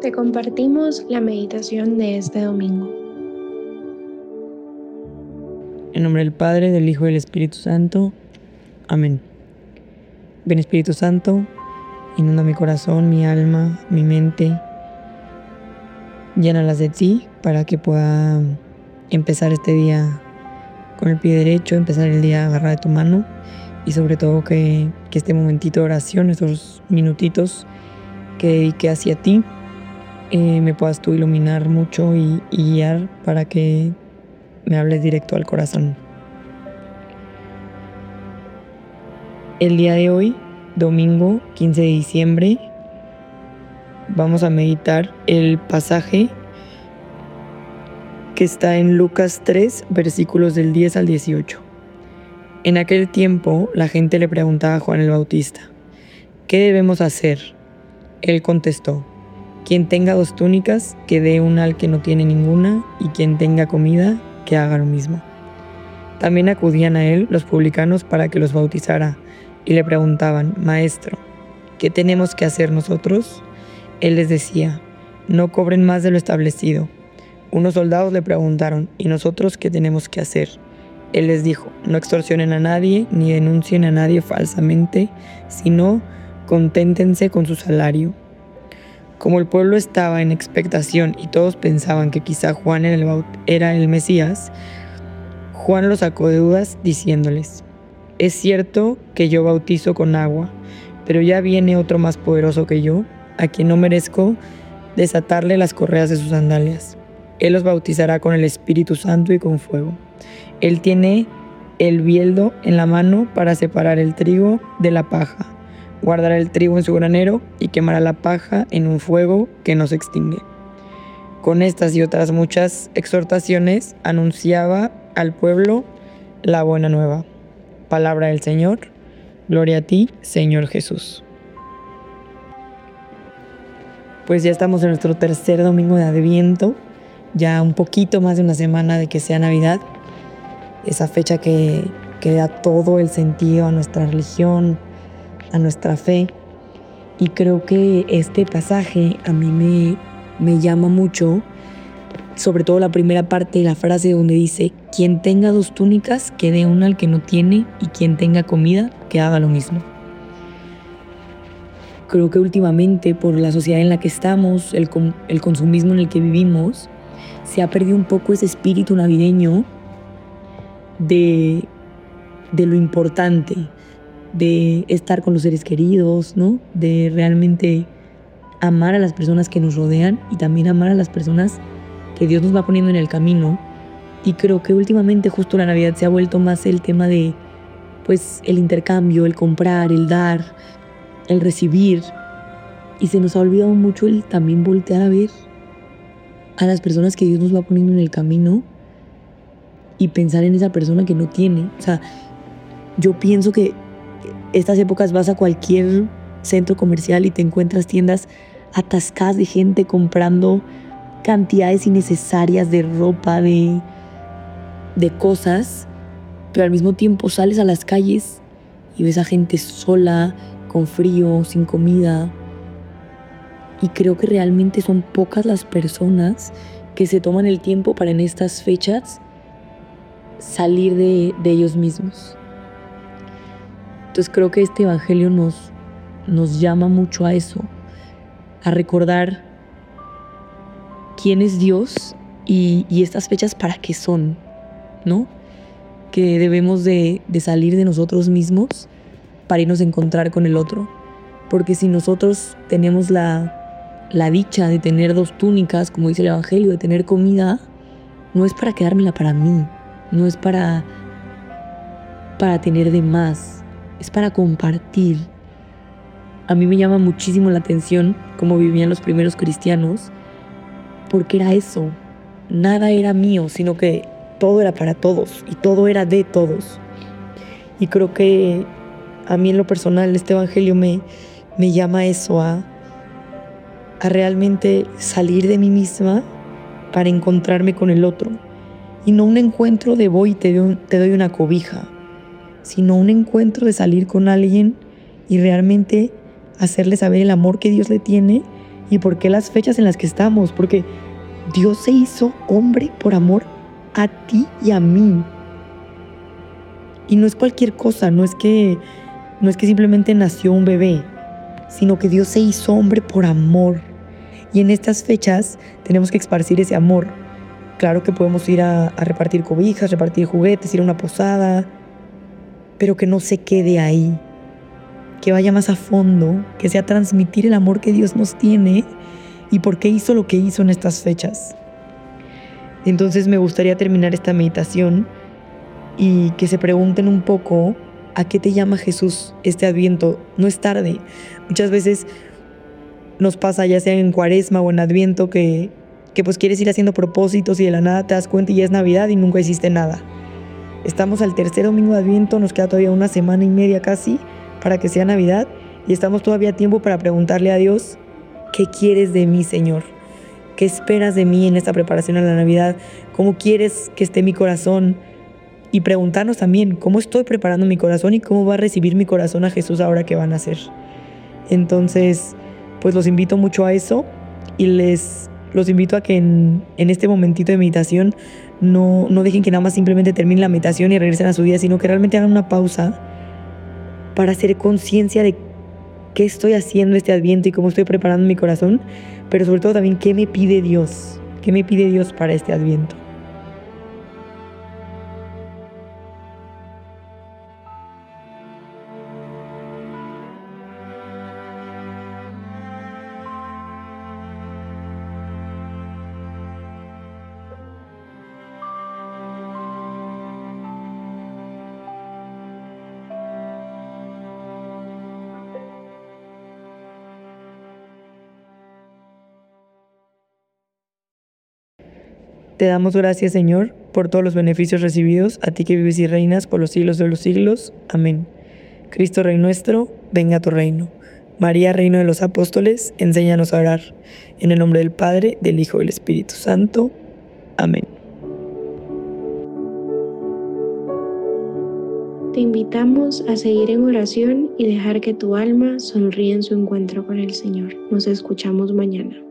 Te compartimos la meditación de este domingo. En nombre del Padre, del Hijo y del Espíritu Santo. Amén. Ven Espíritu Santo, inunda mi corazón, mi alma, mi mente. Llénalas de ti para que pueda empezar este día con el pie derecho, empezar el día agarrada de tu mano y sobre todo que este momentito de oración, estos minutitos que dediqué hacia ti, me puedas tú iluminar mucho y guiar para que me hables directo al corazón. El día de hoy, domingo 15 de diciembre, vamos a meditar el pasaje que está en Lucas 3, versículos del 10 al 18. En aquel tiempo, la gente le preguntaba a Juan el Bautista: ¿qué debemos hacer? Él contestó: quien tenga 2 túnicas, que dé una al que no tiene ninguna, y quien tenga comida, que haga lo mismo. También acudían a él los publicanos para que los bautizara, y le preguntaban: Maestro, ¿qué tenemos que hacer nosotros? Él les decía: no cobren más de lo establecido. Unos soldados le preguntaron: ¿y nosotros qué tenemos que hacer? Él les dijo: no extorsionen a nadie, ni denuncien a nadie falsamente, sino conténtense con su salario. Como el pueblo estaba en expectación y todos pensaban que quizá Juan era el Mesías, Juan los sacó de dudas diciéndoles: es cierto que yo bautizo con agua, pero ya viene otro más poderoso que yo, a quien no merezco desatarle las correas de sus sandalias. Él los bautizará con el Espíritu Santo y con fuego. Él tiene el bieldo en la mano para separar el trigo de la paja. Guardará el trigo en su granero y quemará la paja en un fuego que no se extingue. Con estas y otras muchas exhortaciones anunciaba al pueblo la buena nueva. Palabra del Señor. Gloria a ti, Señor Jesús. Pues ya estamos en nuestro tercer domingo de Adviento, ya un poquito más de una semana de que sea Navidad, esa fecha que da todo el sentido a nuestra religión, a nuestra fe. Y creo que este pasaje a mí me llama mucho, sobre todo la primera parte de la frase donde dice: quien tenga 2 túnicas, que dé una al que no tiene, y quien tenga comida, que haga lo mismo. Creo que últimamente, por la sociedad en la que estamos, el consumismo en el que vivimos, se ha perdido un poco ese espíritu navideño de lo importante, de estar con los seres queridos, ¿no? De realmente amar a las personas que nos rodean y también amar a las personas que Dios nos va poniendo en el camino. Y creo que últimamente justo la Navidad se ha vuelto más el tema de, pues, el intercambio, el comprar, el dar, el recibir. Y se nos ha olvidado mucho el también voltear a ver a las personas que Dios nos va poniendo en el camino y pensar en esa persona que no tiene. O sea, yo pienso que estas épocas vas a cualquier centro comercial y te encuentras tiendas atascadas de gente comprando cantidades innecesarias de ropa, de cosas, pero al mismo tiempo sales a las calles y ves a gente sola, con frío, sin comida. Y creo que realmente son pocas las personas que se toman el tiempo para en estas fechas salir de ellos mismos. Entonces creo que este evangelio nos llama mucho a eso, a recordar quién es Dios y estas fechas para qué son, ¿no? Que debemos de salir de nosotros mismos para irnos a encontrar con el otro. Porque si nosotros tenemos la dicha de tener 2 túnicas, como dice el evangelio, de tener comida, no es para quedármela para mí, no es para tener de más, es para compartir. A mí me llama muchísimo la atención cómo vivían los primeros cristianos, porque era eso, nada era mío, sino que todo era para todos y todo era de todos. Y creo que a mí en lo personal este evangelio me llama a eso, a realmente salir de mí misma para encontrarme con el otro. Y no un encuentro de voy y te doy una cobija, sino un encuentro de salir con alguien y realmente hacerle saber el amor que Dios le tiene y por qué las fechas en las que estamos, porque Dios se hizo hombre por amor a ti y a mí. Y no es cualquier cosa, no es que simplemente nació un bebé, sino que Dios se hizo hombre por amor. Y en estas fechas tenemos que esparcir ese amor. Claro que podemos ir a repartir cobijas, repartir juguetes, ir a una posada, pero que no se quede ahí, que vaya más a fondo, que sea transmitir el amor que Dios nos tiene y por qué hizo lo que hizo en estas fechas. Entonces me gustaría terminar esta meditación y que se pregunten un poco a qué te llama Jesús este Adviento. No es tarde. Muchas veces nos pasa, ya sea en Cuaresma o en Adviento, que pues quieres ir haciendo propósitos y de la nada te das cuenta y ya es Navidad y nunca hiciste nada. Estamos al tercer domingo de Adviento, nos queda todavía una semana y media casi para que sea Navidad y estamos todavía a tiempo para preguntarle a Dios, ¿qué quieres de mí, Señor? ¿Qué esperas de mí en esta preparación a la Navidad? ¿Cómo quieres que esté mi corazón? Y preguntarnos también, ¿cómo estoy preparando mi corazón y cómo va a recibir mi corazón a Jesús ahora que va a nacer? Entonces, pues los invito mucho a eso y los invito a que en este momentito de meditación no dejen que nada más simplemente termine la meditación y regresen a su día, sino que realmente hagan una pausa para hacer conciencia de qué estoy haciendo este Adviento y cómo estoy preparando mi corazón, pero sobre todo también qué me pide Dios para este Adviento. Te damos gracias, Señor, por todos los beneficios recibidos, a ti que vives y reinas por los siglos de los siglos. Amén. Cristo Rey nuestro, venga a tu reino. María, Reina de los Apóstoles, enséñanos a orar. En el nombre del Padre, del Hijo y del Espíritu Santo. Amén. Te invitamos a seguir en oración y dejar que tu alma sonríe en su encuentro con el Señor. Nos escuchamos mañana.